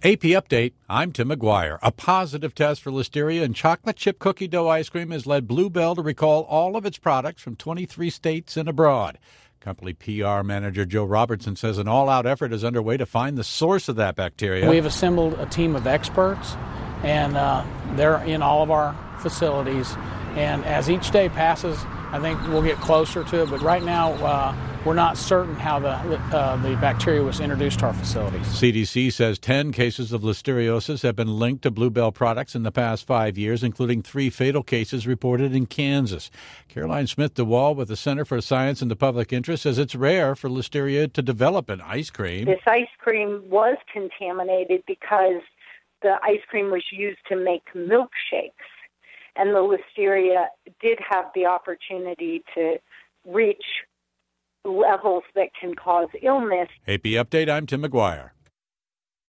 AP Update, I'm Tim McGuire. A positive test for listeria in chocolate chip cookie dough ice cream has led Blue Bell to recall all of its products from 23 states and abroad. Company PR manager Joe Robertson says an all-out effort is underway to find the source of that bacteria. We've assembled a team of experts, and they're in all of our facilities. And as each day passes, I think we'll get closer to it. But right now, we're not certain how the bacteria was introduced to our facilities. CDC says 10 cases of listeriosis have been linked to Blue Bell products in the past 5 years, including 3 fatal cases reported in Kansas. Caroline Smith-DeWall with the Center for Science and the Public Interest says it's rare for listeria to develop in ice cream. This ice cream was contaminated because the ice cream was used to make milkshakes, and the listeria did have the opportunity to reach levels that can cause illness. AP Update, I'm Tim McGuire.